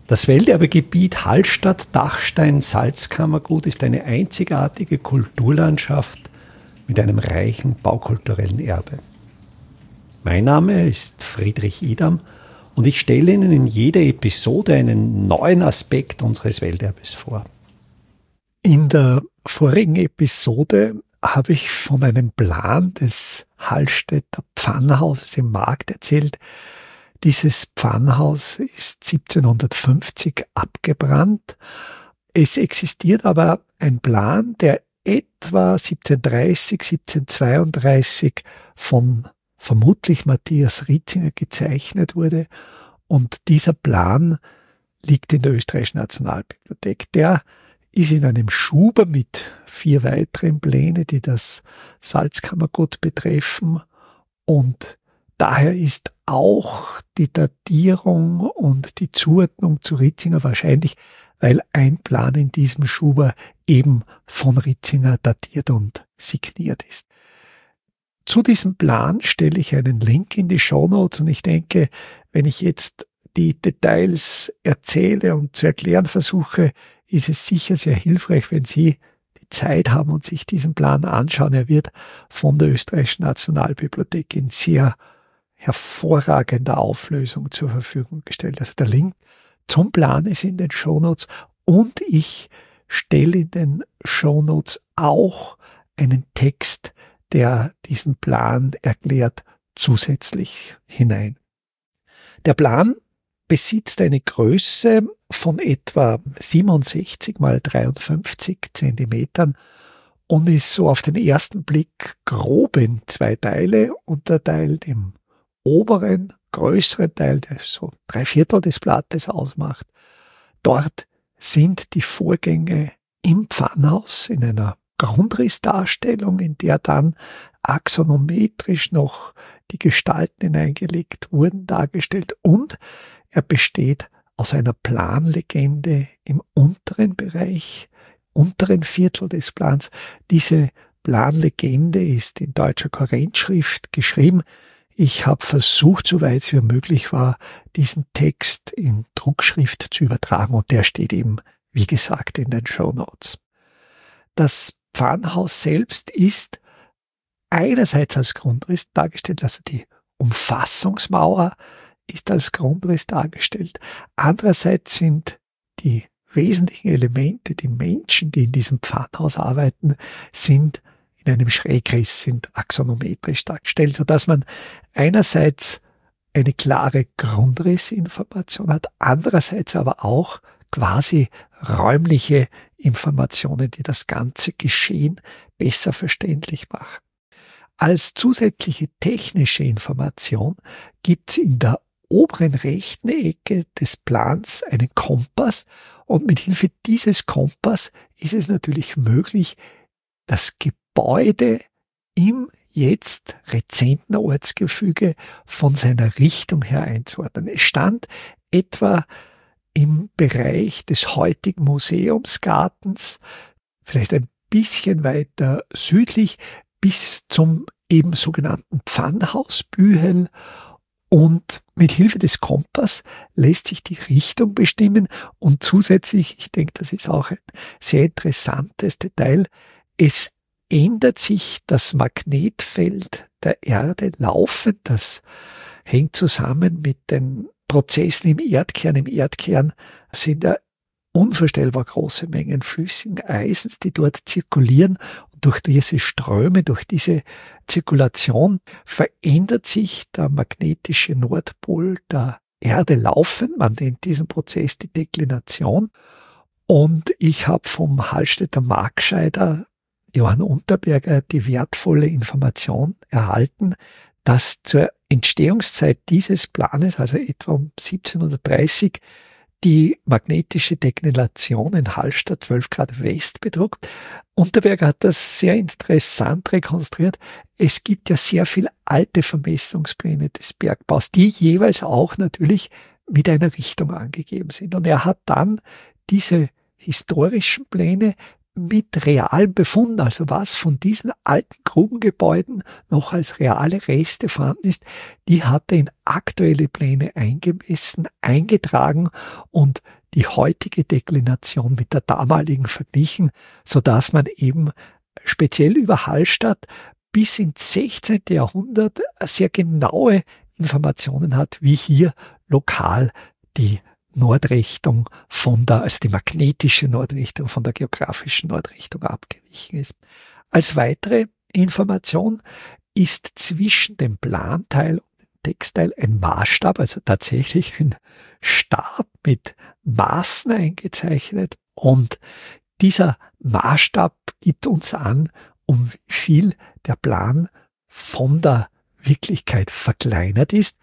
Das Welterbegebiet Hallstatt-Dachstein-Salzkammergut ist eine einzigartige Kulturlandschaft mit einem reichen baukulturellen Erbe. Mein Name ist Friedrich Idam und ich stelle Ihnen in jeder Episode einen neuen Aspekt unseres Welterbes vor. In der vorigen Episode habe ich von einem Plan des Hallstätter Pfannhauses im Markt erzählt. Dieses Pfannhaus ist 1750 abgebrannt. Es existiert aber ein Plan, der etwa 1730, 1732 von vermutlich Matthias Ritzinger gezeichnet wurde. Und dieser Plan liegt in der Österreichischen Nationalbibliothek. Der ist in einem Schuber mit 4 weiteren Plänen, die das Salzkammergut betreffen. Und daher ist auch die Datierung und die Zuordnung zu Ritzinger wahrscheinlich, weil ein Plan in diesem Schuber eben von Ritzinger datiert und signiert ist. Zu diesem Plan stelle ich einen Link in die Shownotes und ich denke, wenn ich jetzt die Details erzähle und zu erklären versuche, ist es sicher sehr hilfreich, wenn Sie die Zeit haben und sich diesen Plan anschauen. Er wird von der Österreichischen Nationalbibliothek in sehr hervorragender Auflösung zur Verfügung gestellt. Also der Link zum Plan ist in den Shownotes und ich stelle in den Shownotes auch einen Text, der diesen Plan erklärt, zusätzlich hinein. Der Plan besitzt eine Größe von etwa 67 mal 53 Zentimetern und ist so auf den ersten Blick grob in 2 Teile unterteilt. Im oberen, größeren Teil, der so 3/4 des Blattes ausmacht. Dort sind die Vorgänge im Pfannhaus in einer Grundrissdarstellung, in der dann axonometrisch noch die Gestalten hineingelegt wurden, dargestellt, und er besteht aus einer Planlegende im unteren Bereich, unteren Viertel des Plans. Diese Planlegende ist in deutscher Kurrentschrift geschrieben. Ich habe versucht, soweit es mir möglich war, diesen Text in Druckschrift zu übertragen und der steht eben, wie gesagt, in den Shownotes. Das Pfannhaus selbst ist einerseits als Grundriss dargestellt, also die Umfassungsmauer ist als Grundriss dargestellt. Andererseits sind die wesentlichen Elemente, die Menschen, die in diesem Pfannhaus arbeiten, sind in einem Schrägriss, sind axonometrisch dargestellt, sodass man einerseits eine klare Grundrissinformation hat, andererseits aber auch quasi räumliche Informationen, die das ganze Geschehen besser verständlich machen. Als zusätzliche technische Information gibt es in der oberen rechten Ecke des Plans einen Kompass und mit Hilfe dieses Kompass ist es natürlich möglich, das Gebäude im jetzt rezenten Ortsgefüge von seiner Richtung her einzuordnen. Es stand etwa im Bereich des heutigen Museumsgartens, vielleicht ein bisschen weiter südlich, bis zum eben sogenannten Pfannhausbühel. Und mit Hilfe des Kompass lässt sich die Richtung bestimmen und zusätzlich, ich denke, das ist auch ein sehr interessantes Detail, es ändert sich das Magnetfeld der Erde laufend. Das hängt zusammen mit den Prozessen im Erdkern. Im Erdkern sind ja unvorstellbar große Mengen flüssigen Eisens, die dort zirkulieren. Und durch diese Ströme, durch diese Zirkulation verändert sich der magnetische Nordpol der Erde laufend. Man nennt diesen Prozess die Deklination. Und ich habe vom Hallstätter Markscheider Johann Unterberger die wertvolle Information erhalten, dass zur Entstehungszeit dieses Planes, also etwa um 1730, die magnetische Deklination in Hallstatt 12 Grad West betrug. Unterberger hat das sehr interessant rekonstruiert. Es gibt ja sehr viele alte Vermessungspläne des Bergbaus, die jeweils auch natürlich mit einer Richtung angegeben sind. Und er hat dann diese historischen Pläne mit realen Befunden, also was von diesen alten Grubengebäuden noch als reale Reste vorhanden ist, die hat er in aktuelle Pläne eingemessen, eingetragen und die heutige Deklination mit der damaligen verglichen, so dass man eben speziell über Hallstatt bis ins 16. Jahrhundert sehr genaue Informationen hat, wie hier lokal die Nordrichtung also die magnetische Nordrichtung von der geografischen Nordrichtung abgewichen ist. Als weitere Information ist zwischen dem Planteil und dem Textteil ein Maßstab, also tatsächlich ein Stab mit Maßen eingezeichnet, und dieser Maßstab gibt uns an, um wie viel der Plan von der Wirklichkeit verkleinert ist.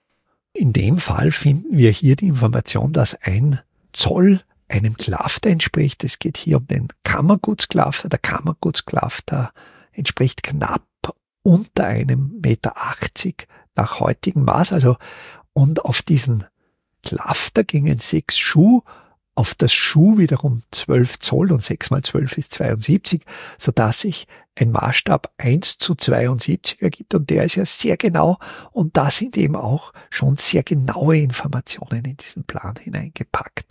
In dem Fall finden wir hier die Information, dass 1 Zoll einem Klafter entspricht. Es geht hier um den Kammergutsklafter. Der Kammergutsklafter entspricht knapp unter 1,80 Meter nach heutigem Maß. Und auf diesen Klafter gingen 6 Schuh, auf das Schuh wiederum 12 Zoll und 6 mal 12 ist 72, sodass sich ein Maßstab 1:72 ergibt, und der ist ja sehr genau, und da sind eben auch schon sehr genaue Informationen in diesen Plan hineingepackt.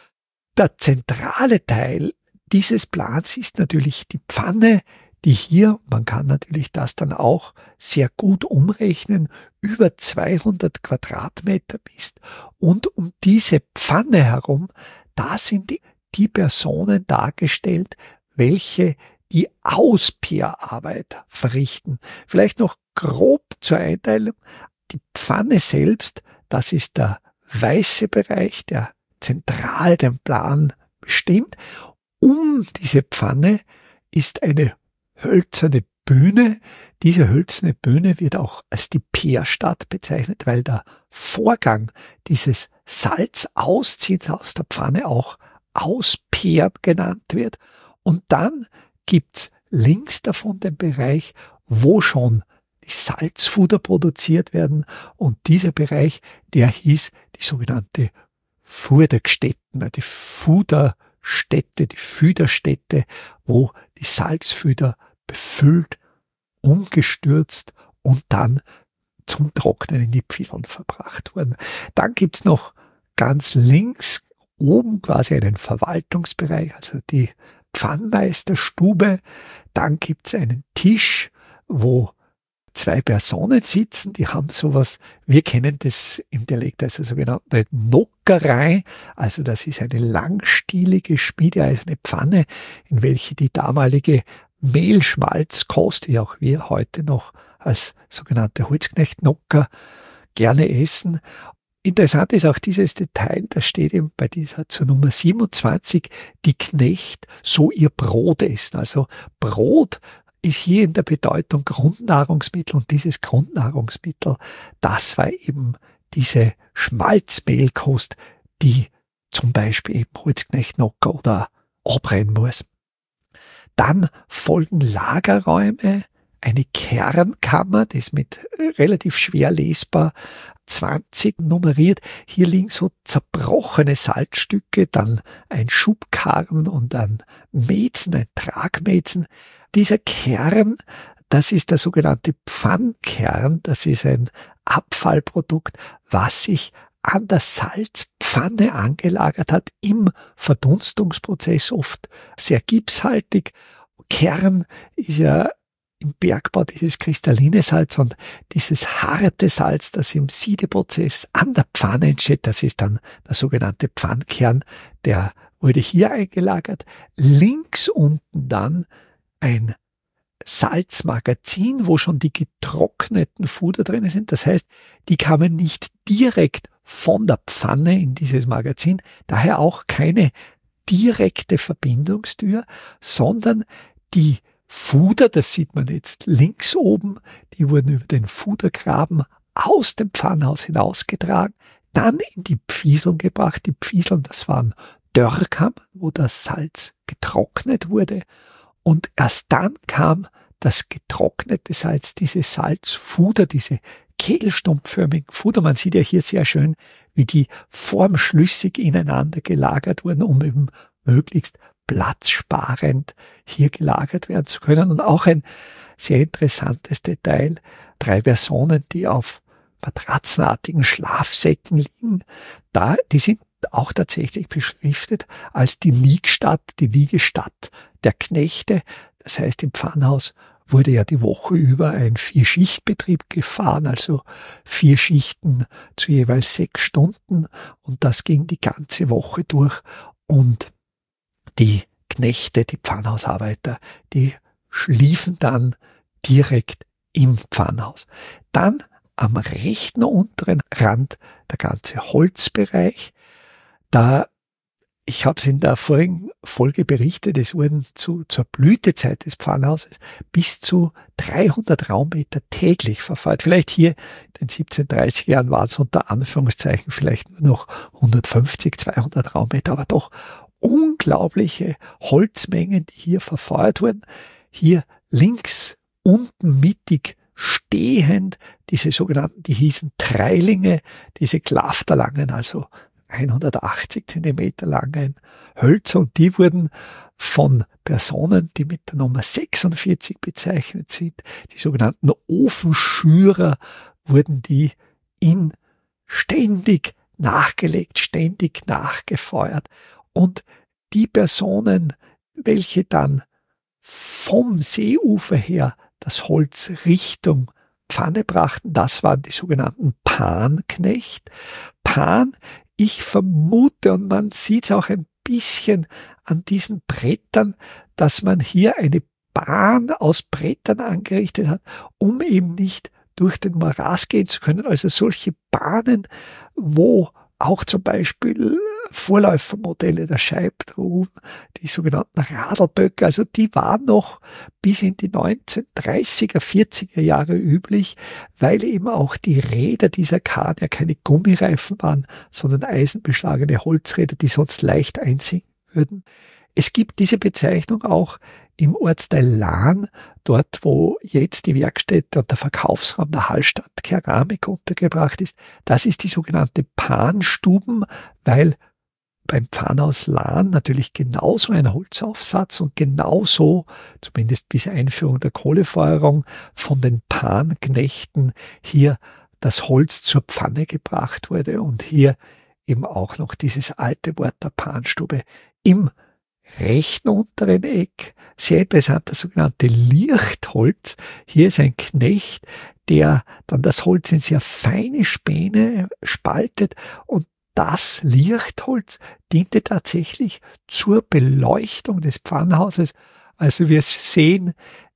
Der zentrale Teil dieses Plans ist natürlich die Pfanne, die hier, man kann natürlich das dann auch sehr gut umrechnen, über 200 Quadratmeter misst, und um diese Pfanne herum, da sind die Personen dargestellt, welche die Auspeerarbeit verrichten. Vielleicht noch grob zur Einteilung. Die Pfanne selbst, das ist der weiße Bereich, der zentral den Plan bestimmt. Um diese Pfanne ist eine hölzerne Bühne. Diese hölzerne Bühne wird auch als die Peerstab bezeichnet, weil der Vorgang dieses Salzausziehens aus der Pfanne auch Auspeeren genannt wird. Und dann gibt's links davon den Bereich, wo schon die Salzfuder produziert werden, und dieser Bereich, der hieß die sogenannte Fudergstätten, die Fuderstätte, die Füderstätte, wo die Salzfüder befüllt, umgestürzt und dann zum Trocknen in die Pfieseln verbracht wurden. Dann gibt's noch ganz links oben quasi einen Verwaltungsbereich, also die Pfannmeisterstube. Dann gibt's einen Tisch, wo 2 Personen sitzen, die haben sowas, wir kennen das im Dialekt als sogenannte Nockerei, also das ist eine langstielige, schmiedeeiserne Pfanne, in welche die damalige Mehlschmalzkost, wie auch wir heute noch als sogenannte Holzknechtnocker gerne essen. Interessant ist auch dieses Detail, da steht eben bei dieser zur Nummer 27, die Knecht so ihr Brot essen. Also Brot ist hier in der Bedeutung Grundnahrungsmittel, und dieses Grundnahrungsmittel, das war eben diese Schmalzmehlkost, die zum Beispiel eben Holzknechtnocker oder abbrennen muss. Dann folgen Lagerräume, eine Kernkammer, die ist mit relativ schwer lesbar 20 nummeriert. Hier liegen so zerbrochene Salzstücke, dann ein Schubkarren und ein Mäzen, ein Tragmäzen. Dieser Kern, das ist der sogenannte Pfannkern, das ist ein Abfallprodukt, was sich an der Salzpfanne angelagert hat, im Verdunstungsprozess, oft sehr gipshaltig. Kern ist ja im Bergbau dieses kristalline Salz, und dieses harte Salz, das im Siedeprozess an der Pfanne entsteht, das ist dann der sogenannte Pfannkern, der wurde hier eingelagert. Links unten dann ein Salzmagazin, wo schon die getrockneten Fuder drin sind. Das heißt, die kamen nicht direkt von der Pfanne in dieses Magazin, daher auch keine direkte Verbindungstür, sondern die Fuder, das sieht man jetzt links oben, die wurden über den Fudergraben aus dem Pfannhaus hinausgetragen, dann in die Pfieseln gebracht. Die Pfieseln, das waren Dörrkammern, wo das Salz getrocknet wurde, und erst dann kam das getrocknete Salz, diese Salzfuder, diese kegelstumpfförmigen Fuder. Man sieht ja hier sehr schön, wie die formschlüssig ineinander gelagert wurden, um eben möglichst platzsparend hier gelagert werden zu können. Und auch ein sehr interessantes Detail, 3 Personen, die auf matratzenartigen Schlafsäcken liegen, die sind auch tatsächlich beschriftet als die Liegstatt, die Liegestatt der Knechte. Das heißt, im Pfannhaus wurde ja die Woche über ein 4-Schicht-Betrieb gefahren, also 4 Schichten zu jeweils 6 Stunden, und das ging die ganze Woche durch, und die Knechte, die Pfannhausarbeiter, die schliefen dann direkt im Pfannhaus. Dann am rechten unteren Rand der ganze Holzbereich. Ich habe es in der vorigen Folge berichtet, es wurden zur Blütezeit des Pfannhauses bis zu 300 Raummeter täglich verfeuert. Vielleicht hier in den 1730er Jahren waren es unter Anführungszeichen vielleicht nur noch 150, 200 Raummeter, aber doch unglaubliche Holzmengen, die hier verfeuert wurden. Hier links unten mittig stehend diese sogenannten, die hießen Treilinge, diese klafterlangen, also 180 Zentimeter langen Hölzer, und die wurden von Personen, die mit der Nummer 46 bezeichnet sind, die sogenannten Ofenschürer, wurden die ständig nachgelegt, ständig nachgefeuert. Und die Personen, welche dann vom Seeufer her das Holz Richtung Pfanne brachten, das waren die sogenannten Panknecht. Pan, ich vermute, und man sieht es auch ein bisschen an diesen Brettern, dass man hier eine Bahn aus Brettern angerichtet hat, um eben nicht durch den Morast gehen zu können. Also solche Bahnen, wo auch zum Beispiel Vorläufermodelle der Scheibtruhen, die sogenannten Radlböcke, also die waren noch bis in die 1930er, 40er Jahre üblich, weil eben auch die Räder dieser Kahn ja keine Gummireifen waren, sondern eisenbeschlagene Holzräder, die sonst leicht einsinken würden. Es gibt diese Bezeichnung auch im Ortsteil Lahn, dort wo jetzt die Werkstätte und der Verkaufsraum der Hallstatt Keramik untergebracht ist. Das ist die sogenannte Panstuben, weil beim Pfannhaus Lahn natürlich genauso ein Holzaufsatz und genauso, zumindest bis Einführung der Kohlefeuerung, von den Panknechten hier das Holz zur Pfanne gebracht wurde, und hier eben auch noch dieses alte Wort der Panstube. Im rechten unteren Eck, sehr interessant, das sogenannte Lichtholz. Hier ist ein Knecht, der dann das Holz in sehr feine Späne spaltet, und das Lichtholz diente tatsächlich zur Beleuchtung des Pfannhauses. Also wir sehen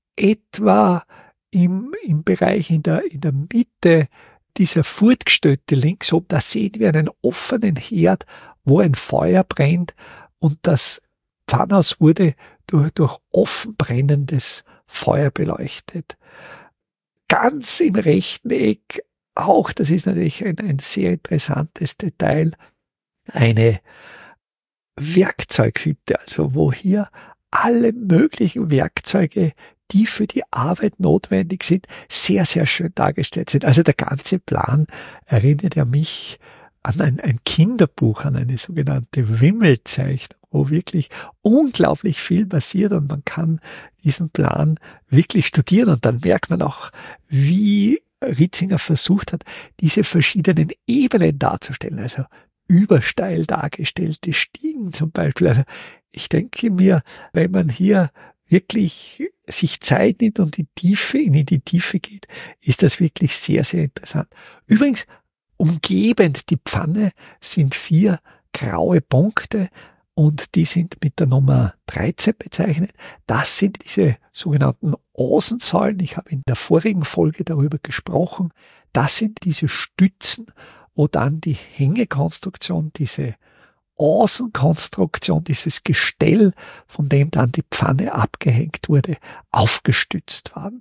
etwa im Bereich in der Mitte dieser Furtgestötte links oben, da sehen wir einen offenen Herd, wo ein Feuer brennt, und das Pfannhaus wurde durch offen brennendes Feuer beleuchtet. Ganz im rechten Eck auch, das ist natürlich ein sehr interessantes Detail, eine Werkzeughütte, also wo hier alle möglichen Werkzeuge, die für die Arbeit notwendig sind, sehr, sehr schön dargestellt sind. Also der ganze Plan erinnert ja mich an ein Kinderbuch, an eine sogenannte Wimmelzeichnung, wo wirklich unglaublich viel passiert, und man kann diesen Plan wirklich studieren, und dann merkt man auch, wie Ritzinger versucht hat, diese verschiedenen Ebenen darzustellen, also übersteil dargestellte Stiegen zum Beispiel. Also ich denke mir, wenn man hier wirklich sich Zeit nimmt und in die Tiefe geht, ist das wirklich sehr, sehr interessant. Übrigens, umgebend die Pfanne sind 4 graue Punkte, und die sind mit der Nummer 13 bezeichnet. Das sind diese sogenannten Außensäulen. Ich habe in der vorigen Folge darüber gesprochen. Das sind diese Stützen, wo dann die Hängekonstruktion, diese Außenkonstruktion, dieses Gestell, von dem dann die Pfanne abgehängt wurde, aufgestützt waren.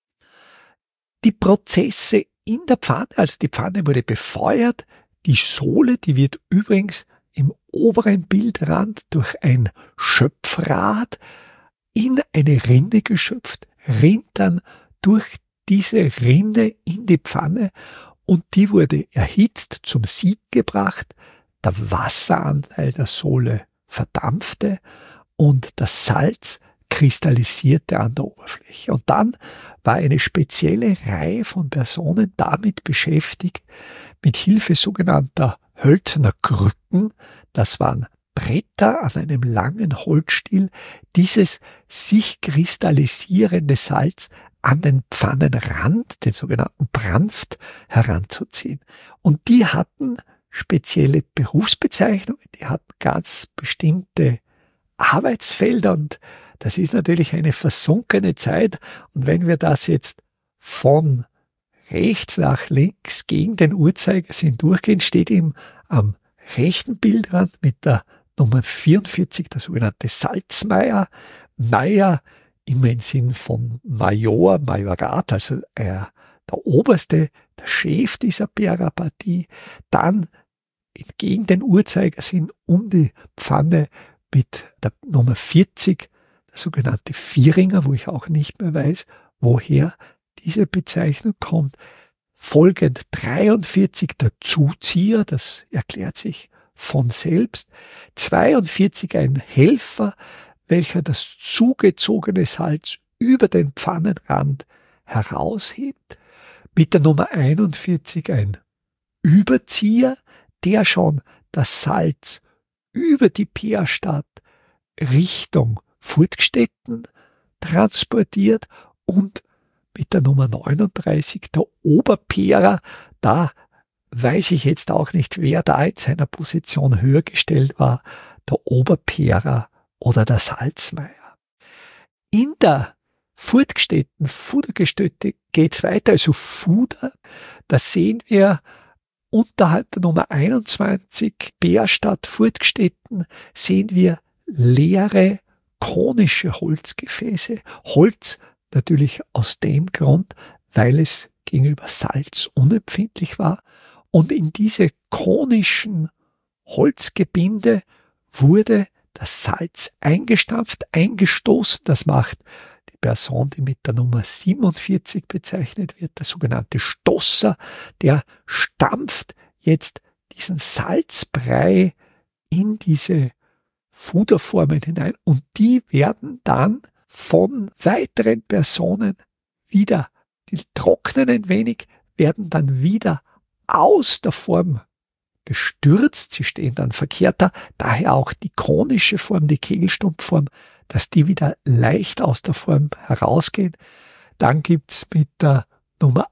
Die Prozesse in der Pfanne, also die Pfanne wurde befeuert. Die Sohle, die wird übrigens im oberen Bildrand durch ein Schöpfrad in eine Rinde geschöpft, rinnt dann durch diese Rinde in die Pfanne, und die wurde erhitzt, zum Sieden gebracht, der Wasseranteil der Sohle verdampfte und das Salz kristallisierte an der Oberfläche. Und dann war eine spezielle Reihe von Personen damit beschäftigt, mit Hilfe sogenannter hölzerner Krücken, das waren Bretter an einem langen Holzstiel, dieses sich kristallisierende Salz an den Pfannenrand, den sogenannten Branft, heranzuziehen. Und die hatten spezielle Berufsbezeichnungen, die hatten ganz bestimmte Arbeitsfelder, und das ist natürlich eine versunkene Zeit. Und wenn wir das jetzt von rechts nach links gegen den Uhrzeigersinn durchgehen, steht ihm am rechten Bildrand mit der Nummer 44 der sogenannte Salzmeier. Meier immer im Sinn von Major, Majorat, also der Oberste, der Chef dieser Bergerpartie. Dann gegen den Uhrzeigersinn um die Pfanne mit der Nummer 40, der sogenannte Vieringer, wo ich auch nicht mehr weiß, woher diese Bezeichnung kommt. Folgend 43 der Zuzieher, das erklärt sich von selbst. 42 ein Helfer, welcher das zugezogene Salz über den Pfannenrand heraushebt. Mit der Nummer 41 ein Überzieher, der schon das Salz über die Peerstadt Richtung Furtgstetten transportiert, und mit der Nummer 39 der Oberpeerer, da weiß ich jetzt auch nicht, wer da in seiner Position höher gestellt war, der Oberpeerer oder der Salzmeier. In der Furtgstetten, Fudergestütte geht's weiter, also Fuder, da sehen wir unterhalb der Nummer 21 Peerstadt, Furtgstetten, sehen wir leere konische Holzgefäße. Holz natürlich aus dem Grund, weil es gegenüber Salz unempfindlich war. Und in diese konischen Holzgebinde wurde das Salz eingestampft, eingestoßen. Das macht die Person, die mit der Nummer 47 bezeichnet wird, der sogenannte Stosser, der stampft jetzt diesen Salzbrei in diese Fuderformen hinein, und die werden dann von weiteren Personen wieder, die trocknen ein wenig, werden dann wieder aus der Form gestürzt, sie stehen dann verkehrter, daher auch die konische Form, die Kegelstumpfform, dass die wieder leicht aus der Form herausgehen. Dann gibt's mit der Nummer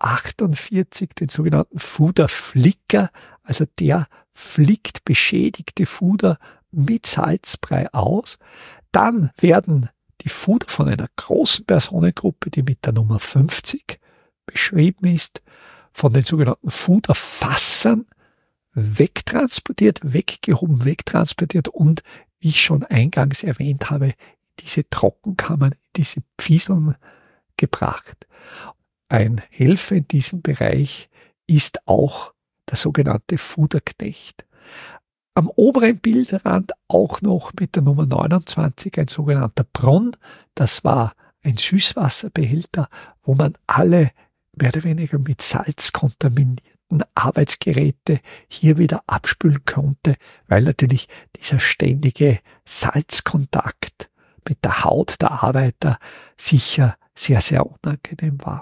48 den sogenannten Fuderflicker, also der flickt beschädigte Fuder mit Salzbrei aus. Dann werden die Fuder von einer großen Personengruppe, die mit der Nummer 50 beschrieben ist, von den sogenannten Fuderfassern wegtransportiert, weggehoben, wegtransportiert und, wie ich schon eingangs erwähnt habe, diese Trockenkammern, diese Pfieseln gebracht. Ein Helfer in diesem Bereich ist auch der sogenannte Fuderknecht. Am oberen Bildrand auch noch mit der Nummer 29 ein sogenannter Brunn. Das war ein Süßwasserbehälter, wo man alle mehr oder weniger mit Salz kontaminierten Arbeitsgeräte hier wieder abspülen konnte, weil natürlich dieser ständige Salzkontakt mit der Haut der Arbeiter sicher sehr, sehr unangenehm war.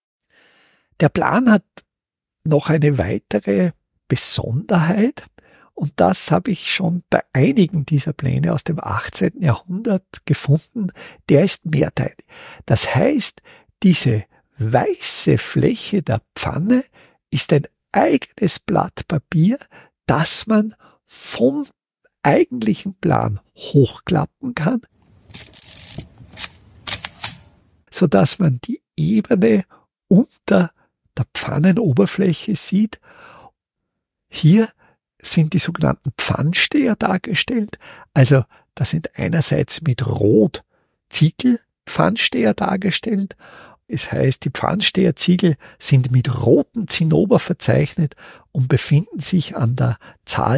Der Plan hat noch eine weitere Besonderheit, und das habe ich schon bei einigen dieser Pläne aus dem 18. Jahrhundert gefunden. Der ist mehrteilig. Das heißt, diese weiße Fläche der Pfanne ist ein eigenes Blatt Papier, das man vom eigentlichen Plan hochklappen kann, sodass man die Ebene unter der Pfannenoberfläche sieht. Hier sind die sogenannten Pfannsteher dargestellt. Also das sind einerseits mit Rot Ziegelpfannsteher dargestellt. Es heißt, die Pfannsteherziegel sind mit rotem Zinnober verzeichnet und befinden sich an der Zahl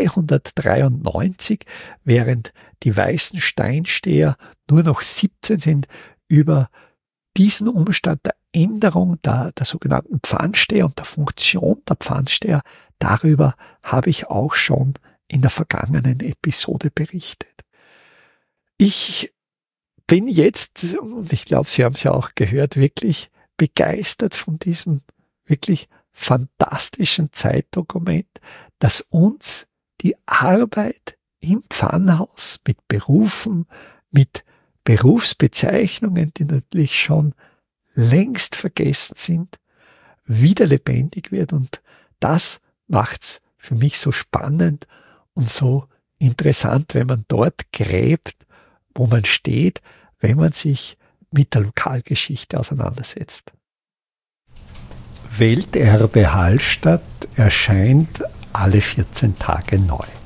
293, während die weißen Steinsteher nur noch 17 sind. Über diesen Umstand der Änderung der sogenannten Pfannsteher und der Funktion der Pfannsteher, darüber habe ich auch schon in der vergangenen Episode berichtet. Ich bin jetzt, und ich glaube, Sie haben es ja auch gehört, wirklich begeistert von diesem wirklich fantastischen Zeitdokument, das uns die Arbeit im Pfannhaus mit Berufen, mit Berufsbezeichnungen, die natürlich schon längst vergessen sind, wieder lebendig wird. Und das macht's für mich so spannend und so interessant, wenn man dort gräbt, wo man steht, wenn man sich mit der Lokalgeschichte auseinandersetzt. Welterbe Hallstatt erscheint alle 14 Tage neu.